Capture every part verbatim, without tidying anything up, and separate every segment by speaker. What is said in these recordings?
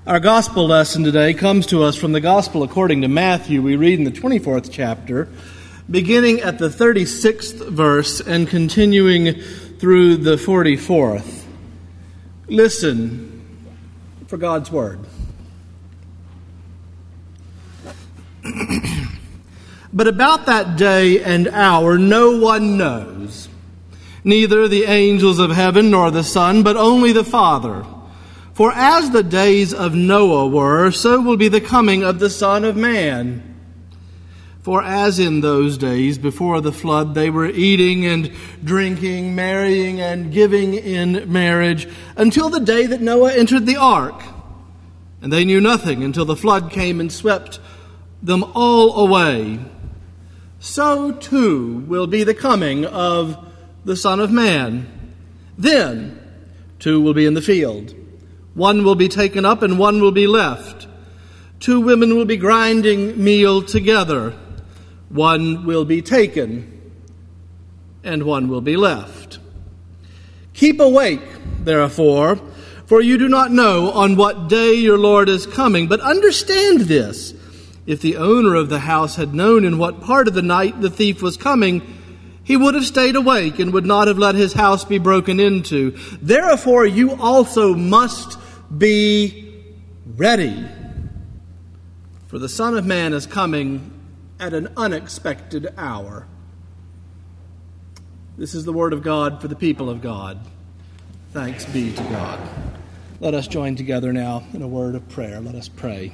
Speaker 1: Our gospel lesson today comes to us from the gospel according to Matthew. We read in the twenty-fourth chapter, beginning at the thirty-sixth verse and continuing through the forty-fourth. Listen for God's word. But about that day and hour no one knows, neither the angels of heaven nor the Son, but only the Father. For as the days of Noah were, so will be the coming of the Son of Man. For as in those days before the flood they were eating and drinking, marrying and giving in marriage, until the day that Noah entered the ark. And they knew nothing until the flood came and swept them all away. So too will be the coming of the Son of Man. Then two will be in the field. One will be taken up and one will be left. Two women will be grinding meal together. One will be taken and one will be left. Keep awake, therefore, for you do not know on what day your Lord is coming. But understand this, if the owner of the house had known in what part of the night the thief was coming, he would have stayed awake and would not have let his house be broken into. Therefore, you also must be ready, for the Son of Man is coming at an unexpected hour. This is the word of God for the people of God. Thanks be to God. Let us join together now in a word of prayer. Let us pray.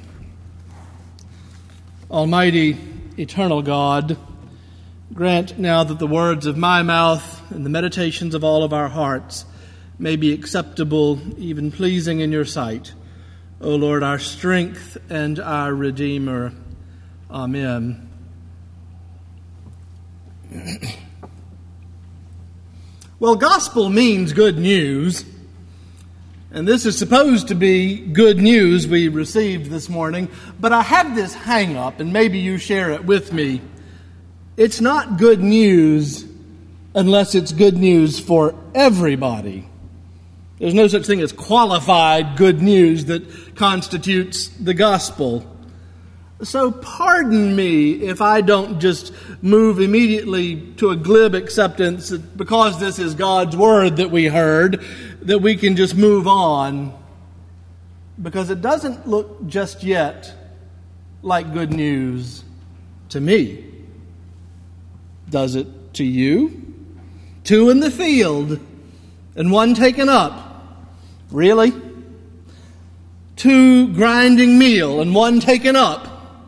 Speaker 1: Almighty, eternal God, grant now that the words of my mouth and the meditations of all of our hearts may be acceptable, even pleasing in your sight. O Lord, our strength and our Redeemer. Amen. Well, gospel means good news, and this is supposed to be good news we received this morning, but I have this hang up, and maybe you share it with me. It's not good news unless it's good news for everybody. There's no such thing as qualified good news that constitutes the gospel. So pardon me if I don't just move immediately to a glib acceptance that because this is God's word that we heard, that we can just move on. Because it doesn't look just yet like good news to me. Does it to you? Two in the field and one taken up. Really? Two grinding meal and one taken up.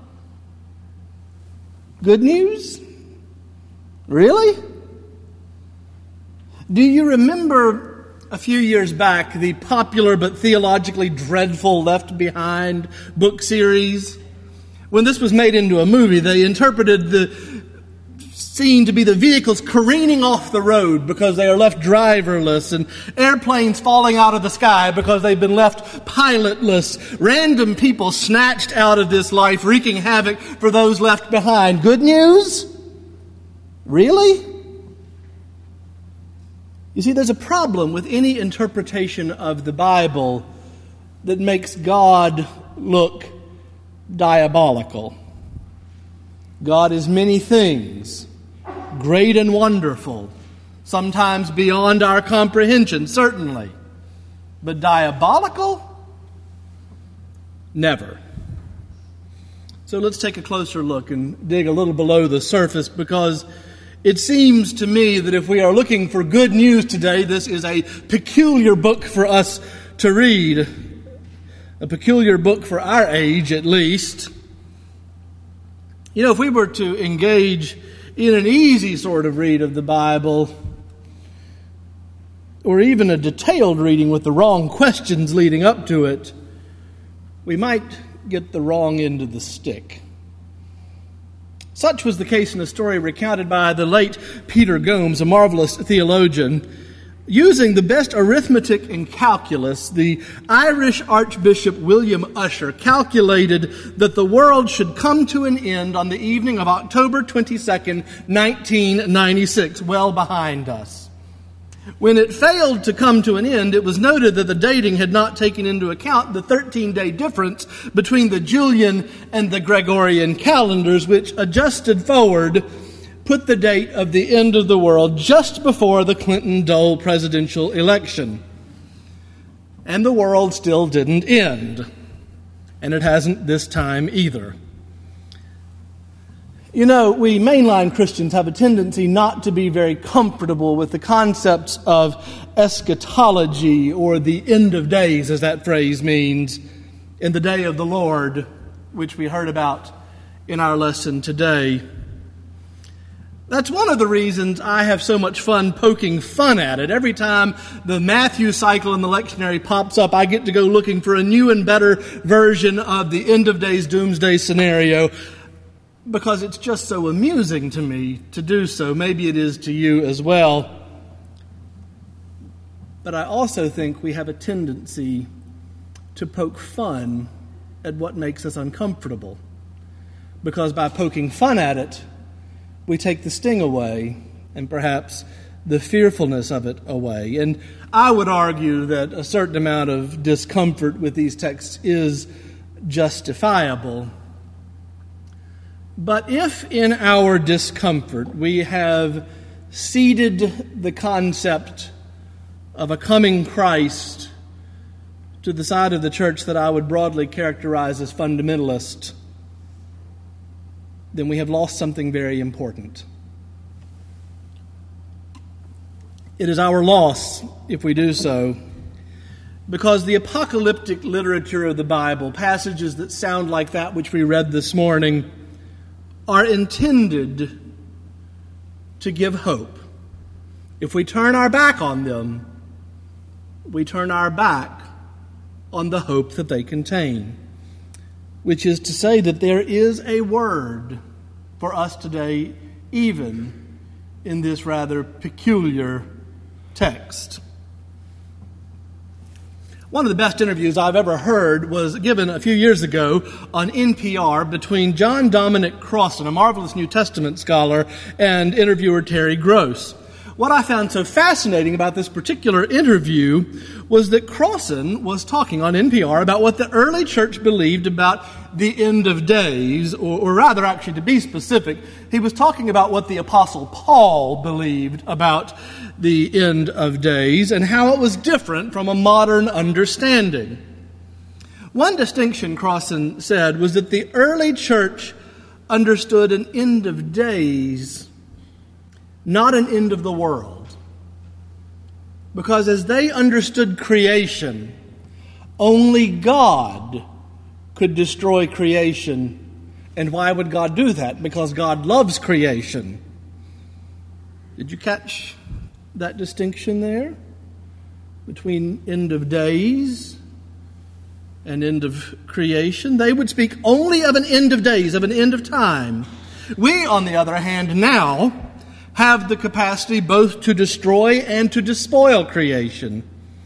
Speaker 1: Good news? Really? Do you remember a few years back the popular but theologically dreadful Left Behind book series? When this was made into a movie, they interpreted the scene to be the vehicles careening off the road because they are left driverless, and airplanes falling out of the sky because they've been left pilotless, random people snatched out of this life, wreaking havoc for those left behind. Good news? Really? You see, there's a problem with any interpretation of the Bible that makes God look diabolical. God is many things, great and wonderful, sometimes beyond our comprehension, certainly. But diabolical? Never. So let's take a closer look and dig a little below the surface, because it seems to me that if we are looking for good news today, this is a peculiar book for us to read. A peculiar book for our age, at least. You know, if we were to engage in an easy sort of read of the Bible, or even a detailed reading with the wrong questions leading up to it, we might get the wrong end of the stick. Such was the case in a story recounted by the late Peter Gomes, a marvelous theologian. Using the best arithmetic and calculus, the Irish Archbishop William Usher calculated that the world should come to an end on the evening of October twenty-second, nineteen ninety-six, well behind us. When it failed to come to an end, it was noted that the dating had not taken into account the thirteen-day difference between the Julian and the Gregorian calendars, which, adjusted forward, put the date of the end of the world just before the Clinton-Dole presidential election. And the world still didn't end. And it hasn't this time either. You know, we mainline Christians have a tendency not to be very comfortable with the concepts of eschatology, or the end of days, as that phrase means, in the day of the Lord, which we heard about in our lesson today. That's one of the reasons I have so much fun poking fun at it. Every time the Matthew cycle in the lectionary pops up, I get to go looking for a new and better version of the end of days doomsday scenario, because it's just so amusing to me to do so. Maybe it is to you as well. But I also think we have a tendency to poke fun at what makes us uncomfortable, because by poking fun at it, we take the sting away, and perhaps the fearfulness of it away. And I would argue that a certain amount of discomfort with these texts is justifiable. But if in our discomfort we have ceded the concept of a coming Christ to the side of the church that I would broadly characterize as fundamentalist, then we have lost something very important. It is our loss if we do so, because the apocalyptic literature of the Bible, passages that sound like that which we read this morning, are intended to give hope. If we turn our back on them, we turn our back on the hope that they contain, which is to say that there is a word for us today, even in this rather peculiar text. One of the best interviews I've ever heard was given a few years ago on N P R between John Dominic Crossan, a marvelous New Testament scholar, and interviewer Terry Gross. What I found so fascinating about this particular interview was that Crossan was talking on N P R about what the early church believed about the end of days, or, or rather, actually, to be specific, he was talking about what the Apostle Paul believed about the end of days and how it was different from a modern understanding. One distinction, Crossan said, was that the early church understood an end of days, not an end of the world. Because as they understood creation, only God could destroy creation. And why would God do that? Because God loves creation. Did you catch that distinction there between end of days and end of creation? They would speak only of an end of days, of an end of time. We, on the other hand, now have the capacity both to destroy and to despoil creation.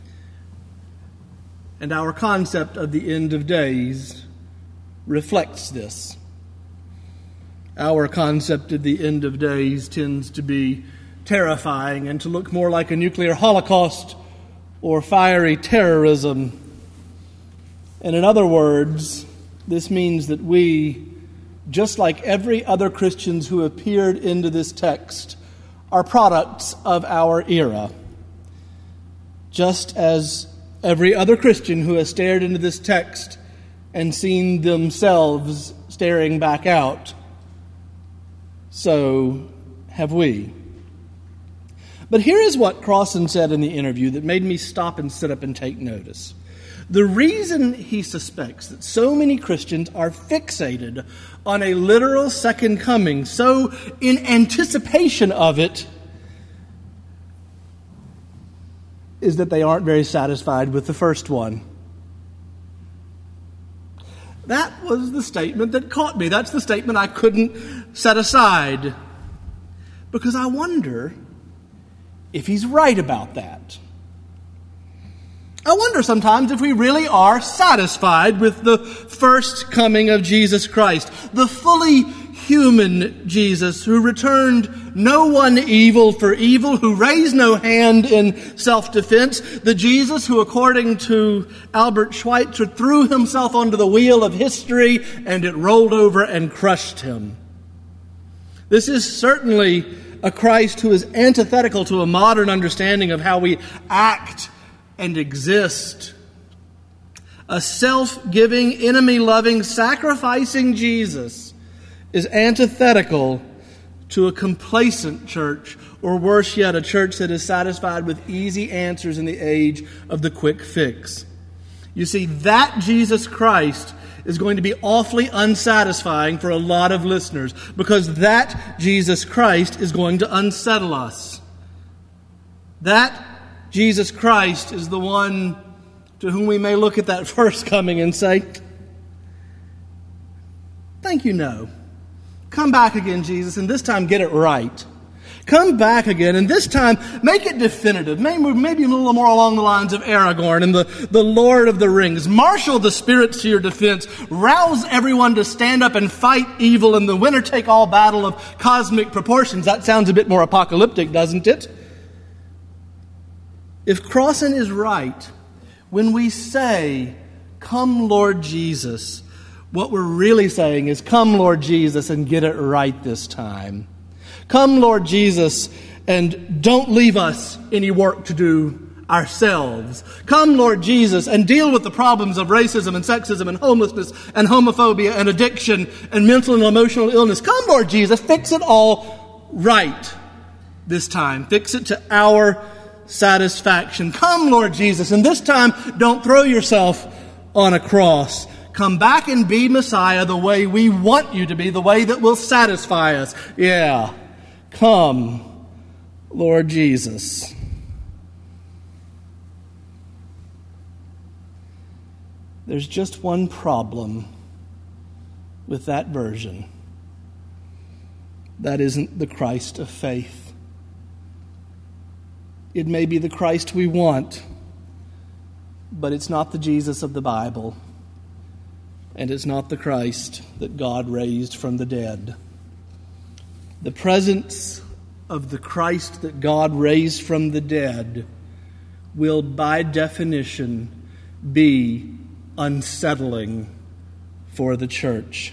Speaker 1: And our concept of the end of days reflects this. Our concept of the end of days tends to be terrifying and to look more like a nuclear holocaust or fiery terrorism. And in other words, this means that we, just like every other Christians who have peered into this text, are products of our era. Just as every other Christian who has stared into this text and seen themselves staring back out, so have we. But here is what Crossan said in the interview that made me stop and sit up and take notice. The reason he suspects that so many Christians are fixated on a literal second coming, so in anticipation of it, is that they aren't very satisfied with the first one. That was the statement that caught me. That's the statement I couldn't set aside. Because I wonder if he's right about that. I wonder sometimes if we really are satisfied with the first coming of Jesus Christ, the fully human Jesus, who returned no one evil for evil, who raised no hand in self-defense, the Jesus who, according to Albert Schweitzer, threw himself onto the wheel of history and it rolled over and crushed him. This is certainly a Christ who is antithetical to a modern understanding of how we act and exist. A self-giving, enemy-loving, sacrificing Jesus is antithetical to a complacent church, or worse yet, a church that is satisfied with easy answers in the age of the quick fix. You see, that Jesus Christ is going to be awfully unsatisfying for a lot of listeners, because that Jesus Christ is going to unsettle us. That Jesus Christ is the one to whom we may look at that first coming and say, thank you, no. Come back again, Jesus, and this time get it right. Come back again, and this time make it definitive. Maybe, maybe a little more along the lines of Aragorn and the, the Lord of the Rings. Marshal the spirits to your defense. Rouse everyone to stand up and fight evil in the winner-take-all battle of cosmic proportions. That sounds a bit more apocalyptic, doesn't it? If Crossan is right, when we say, come Lord Jesus, what we're really saying is, come Lord Jesus and get it right this time. Come Lord Jesus and don't leave us any work to do ourselves. Come Lord Jesus and deal with the problems of racism and sexism and homelessness and homophobia and addiction and mental and emotional illness. Come Lord Jesus, fix it all right this time. Fix it to our satisfaction. Come, Lord Jesus, and this time don't throw yourself on a cross. Come back and be Messiah the way we want you to be, the way that will satisfy us. Yeah, come, Lord Jesus. There's just one problem with that version. That isn't the Christ of faith. It may be the Christ we want, but it's not the Jesus of the Bible, and it's not the Christ that God raised from the dead. The presence of the Christ that God raised from the dead will, by definition, be unsettling for the church.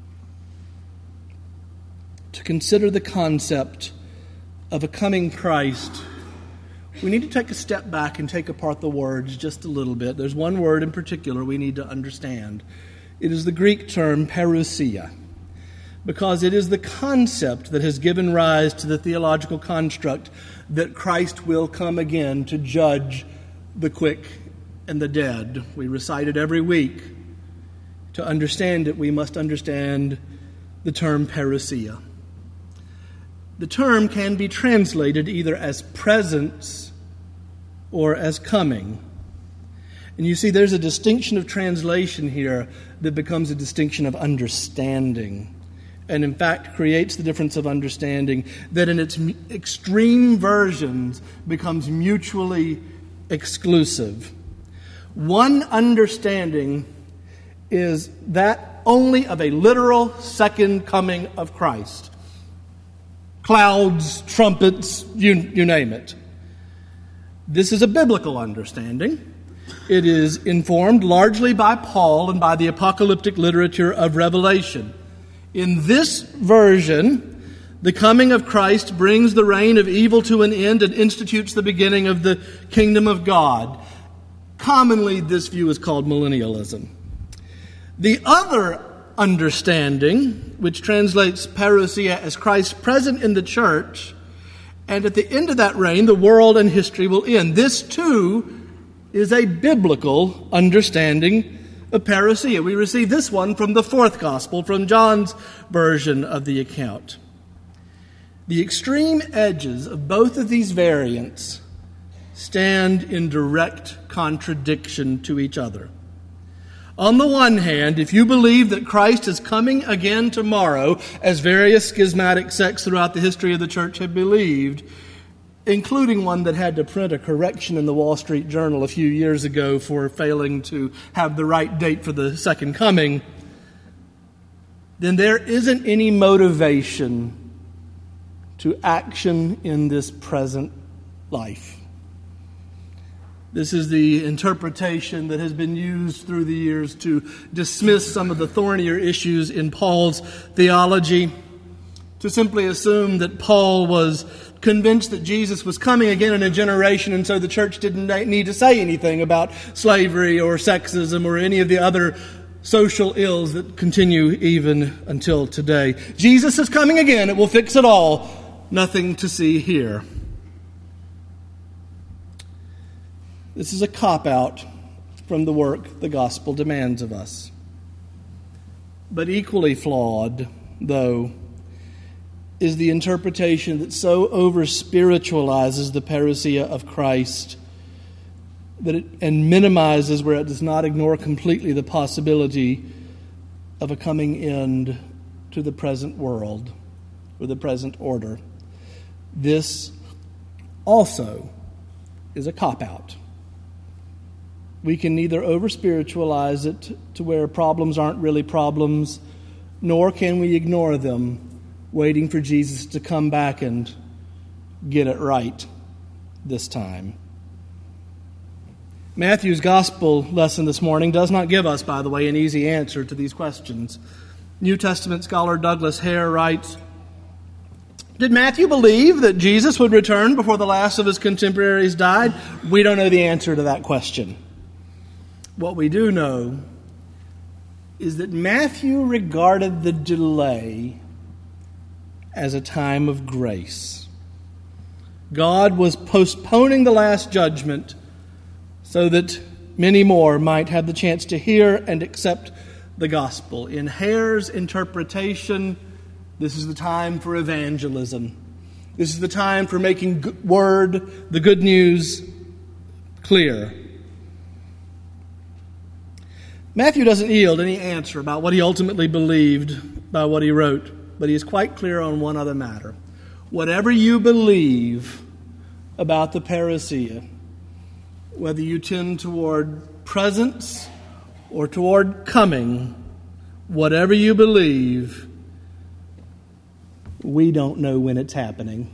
Speaker 1: To consider the concept of a coming Christ, we need to take a step back and take apart the words just a little bit. There's one word in particular we need to understand. It is the Greek term parousia, because it is the concept that has given rise to the theological construct that Christ will come again to judge the quick and the dead. We recite it every week. To understand it, we must understand the term parousia. The term can be translated either as presence or as coming. And you see, there's a distinction of translation here that becomes a distinction of understanding, and in fact creates the difference of understanding that in its extreme versions becomes mutually exclusive. One understanding is that only of a literal second coming of Christ. Clouds, trumpets, you, you name it. This is a biblical understanding. It is informed largely by Paul and by the apocalyptic literature of Revelation. In this version, the coming of Christ brings the reign of evil to an end and institutes the beginning of the kingdom of God. Commonly, this view is called millennialism. The other understanding, which translates parousia as Christ present in the church, and at the end of that reign, the world and history will end. This, too, is a biblical understanding of parousia. We receive this one from the fourth gospel, from John's version of the account. The extreme edges of both of these variants stand in direct contradiction to each other. On the one hand, if you believe that Christ is coming again tomorrow, as various schismatic sects throughout the history of the church have believed, including one that had to print a correction in the Wall Street Journal a few years ago for failing to have the right date for the second coming, then there isn't any motivation to action in this present life. This is the interpretation that has been used through the years to dismiss some of the thornier issues in Paul's theology, to simply assume that Paul was convinced that Jesus was coming again in a generation, and so the church didn't need to say anything about slavery or sexism or any of the other social ills that continue even until today. Jesus is coming again. It will fix it all. Nothing to see here. This is a cop-out from the work the gospel demands of us. But equally flawed, though, is the interpretation that so over-spiritualizes the parousia of Christ that it, and minimizes where it does not ignore completely the possibility of a coming end to the present world or the present order. This also is a cop-out. We can neither over-spiritualize it to where problems aren't really problems, nor can we ignore them, waiting for Jesus to come back and get it right this time. Matthew's gospel lesson this morning does not give us, by the way, an easy answer to these questions. New Testament scholar Douglas Hare writes, "Did Matthew believe that Jesus would return before the last of his contemporaries died? We don't know the answer to that question. What we do know is that Matthew regarded the delay as a time of grace. God was postponing the last judgment so that many more might have the chance to hear and accept the gospel. In Hare's interpretation, this is the time for evangelism. This is the time for making word, the good news, clear. Matthew doesn't yield any answer about what he ultimately believed by what he wrote, but he is quite clear on one other matter. Whatever you believe about the parousia, whether you tend toward presence or toward coming, whatever you believe, we don't know when it's happening.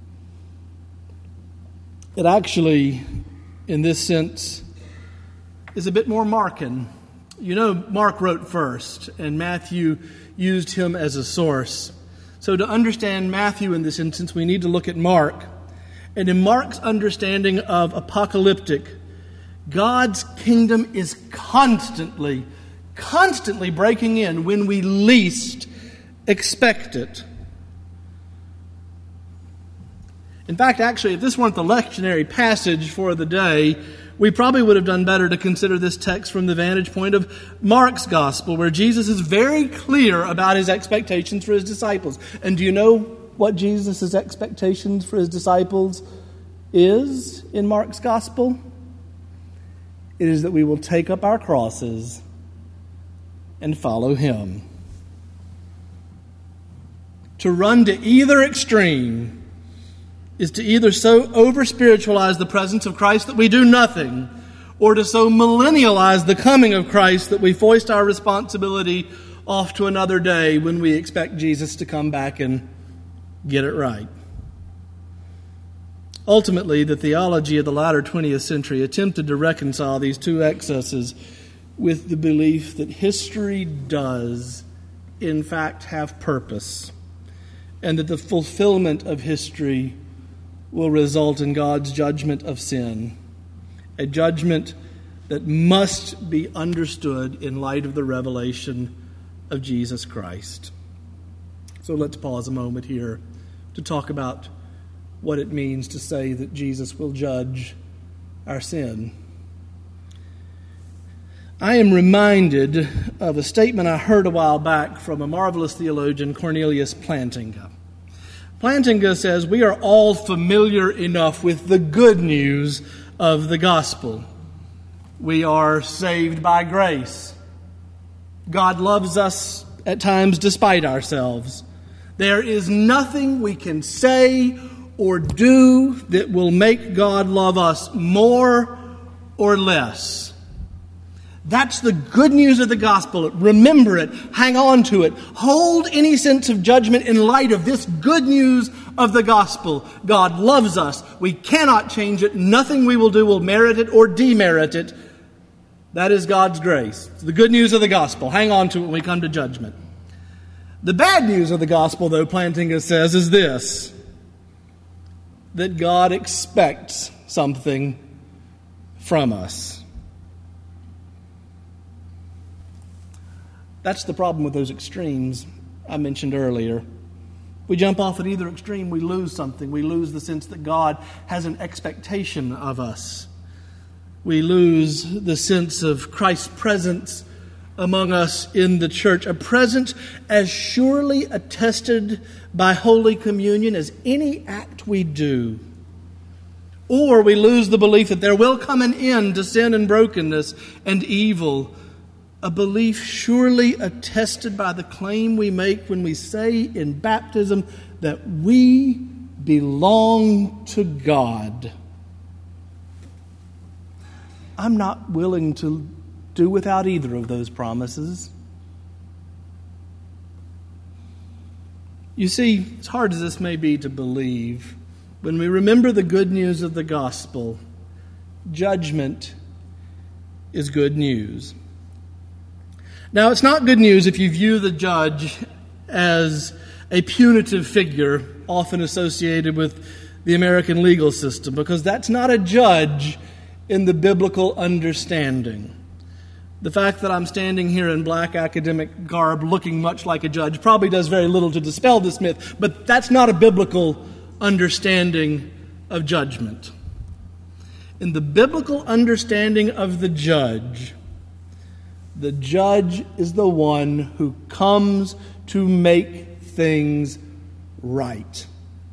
Speaker 1: It actually, in this sense, is a bit more Markan. You know, Mark wrote first, and Matthew used him as a source. So to understand Matthew in this instance, we need to look at Mark. And in Mark's understanding of apocalyptic, God's kingdom is constantly, constantly breaking in when we least expect it. In fact, actually, if this weren't the lectionary passage for the day, we probably would have done better to consider this text from the vantage point of Mark's gospel, where Jesus is very clear about his expectations for his disciples. And do you know what Jesus' expectations for his disciples is in Mark's gospel? It is that we will take up our crosses and follow him. To run to either extreme is to either so over-spiritualize the presence of Christ that we do nothing, or to so millennialize the coming of Christ that we foist our responsibility off to another day when we expect Jesus to come back and get it right. Ultimately, the theology of the latter twentieth century attempted to reconcile these two excesses with the belief that history does, in fact, have purpose, and that the fulfillment of history will result in God's judgment of sin, a judgment that must be understood in light of the revelation of Jesus Christ. So let's pause a moment here to talk about what it means to say that Jesus will judge our sin. I am reminded of a statement I heard a while back from a marvelous theologian, Cornelius Plantinga. Plantinga says, we are all familiar enough with the good news of the gospel. We are saved by grace. God loves us at times despite ourselves. There is nothing we can say or do that will make God love us more or less. That's the good news of the gospel. Remember it. Hang on to it. Hold any sense of judgment in light of this good news of the gospel. God loves us. We cannot change it. Nothing we will do will merit it or demerit it. That is God's grace. It's the good news of the gospel. Hang on to it when we come to judgment. The bad news of the gospel, though, Plantinga says, is this: that God expects something from us. That's the problem with those extremes I mentioned earlier. We jump off at either extreme, we lose something. We lose the sense that God has an expectation of us. We lose the sense of Christ's presence among us in the church, a presence as surely attested by Holy Communion as any act we do. Or we lose the belief that there will come an end to sin and brokenness and evil, a belief surely attested by the claim we make when we say in baptism that we belong to God. I'm not willing to do without either of those promises. You see, as hard as this may be to believe, when we remember the good news of the gospel, judgment is good news. Now, it's not good news if you view the judge as a punitive figure often associated with the American legal system, because that's not a judge in the biblical understanding. The fact that I'm standing here in black academic garb looking much like a judge probably does very little to dispel this myth, but that's not a biblical understanding of judgment. In the biblical understanding of the judge, the judge is the one who comes to make things right.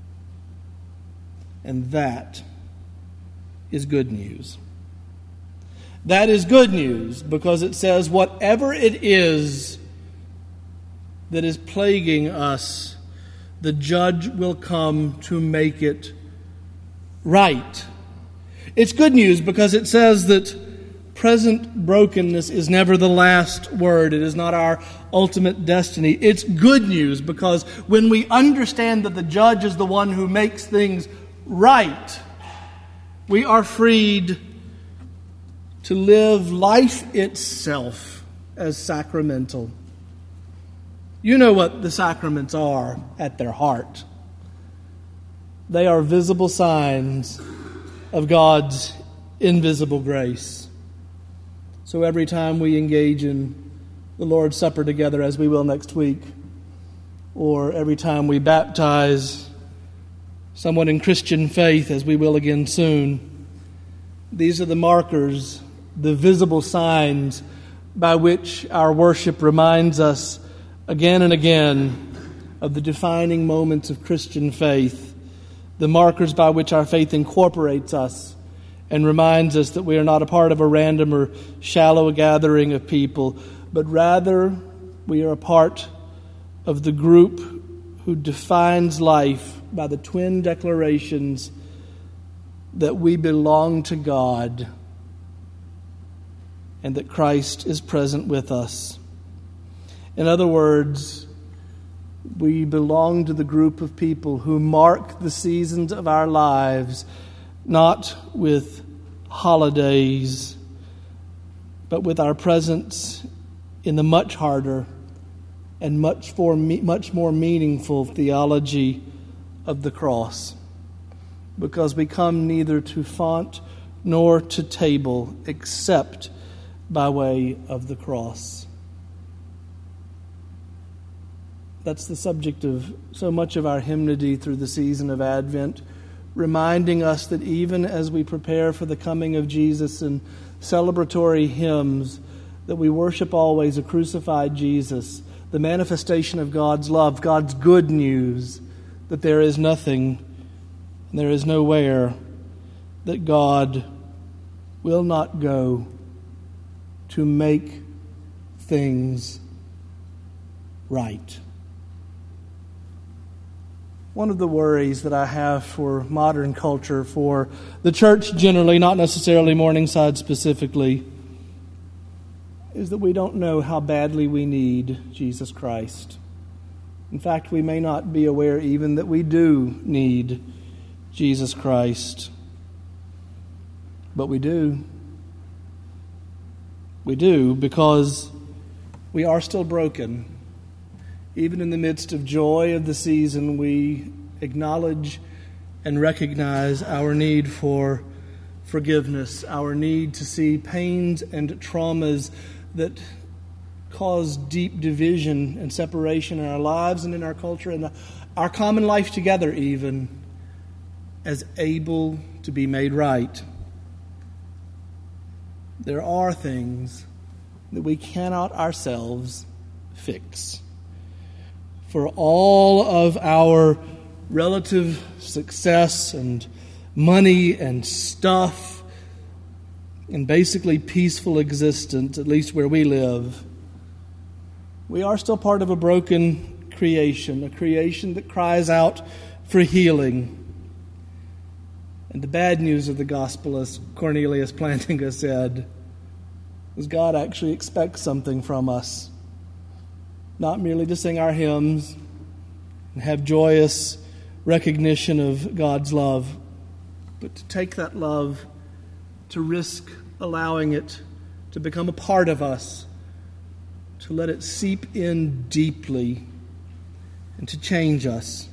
Speaker 1: And that is good news. That is good news because it says whatever it is that is plaguing us, the judge will come to make it right. It's good news because it says that present brokenness is never the last word. It is not our ultimate destiny. It's good news because when we understand that the judge is the one who makes things right, we are freed to live life itself as sacramental. You know what the sacraments are at their heart. They are visible signs of God's invisible grace. So every time we engage in the Lord's Supper together, as we will next week, or every time we baptize someone in Christian faith, as we will again soon, these are the markers, the visible signs by which our worship reminds us again and again of the defining moments of Christian faith, the markers by which our faith incorporates us and reminds us that we are not a part of a random or shallow gathering of people, but rather we are a part of the group who defines life by the twin declarations that we belong to God and that Christ is present with us. In other words, we belong to the group of people who mark the seasons of our lives not with holidays, but with our presence in the much harder and much more, much more meaningful theology of the cross. Because we come neither to font nor to table except by way of the cross. That's the subject of so much of our hymnody through the season of Advent, reminding us that even as we prepare for the coming of Jesus in celebratory hymns, that we worship always a crucified Jesus, the manifestation of God's love, God's good news, that there is nothing and there is nowhere that God will not go to make things right. One of the worries that I have for modern culture, for the church generally, not necessarily Morningside specifically, is that we don't know how badly we need Jesus Christ. In fact, we may not be aware even that we do need Jesus Christ. But we do. We do because we are still broken. Even in the midst of joy of the season, we acknowledge and recognize our need for forgiveness, our need to see pains and traumas that cause deep division and separation in our lives and in our culture and our common life together even, as able to be made right. There are things that we cannot ourselves fix. For all of our relative success and money and stuff and basically peaceful existence, at least where we live, we are still part of a broken creation, a creation that cries out for healing. And the bad news of the gospel, as Cornelius Plantinga said, is God actually expects something from us. Not merely to sing our hymns and have joyous recognition of God's love, but to take that love, to risk allowing it to become a part of us, to let it seep in deeply and to change us.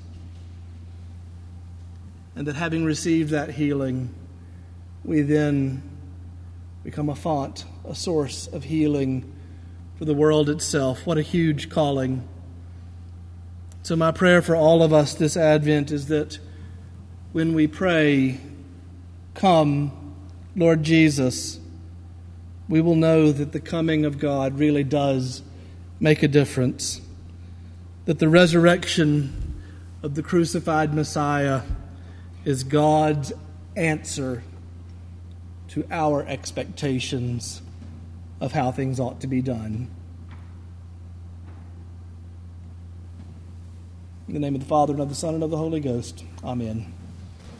Speaker 1: And that having received that healing, we then become a font, a source of healing for the world itself. What a huge calling. So my prayer for all of us this Advent is that when we pray, "Come, Lord Jesus," we will know that the coming of God really does make a difference. That the resurrection of the crucified Messiah is God's answer to our expectations of how things ought to be done. In the name of the Father, and of the Son, and of the Holy Ghost. Amen.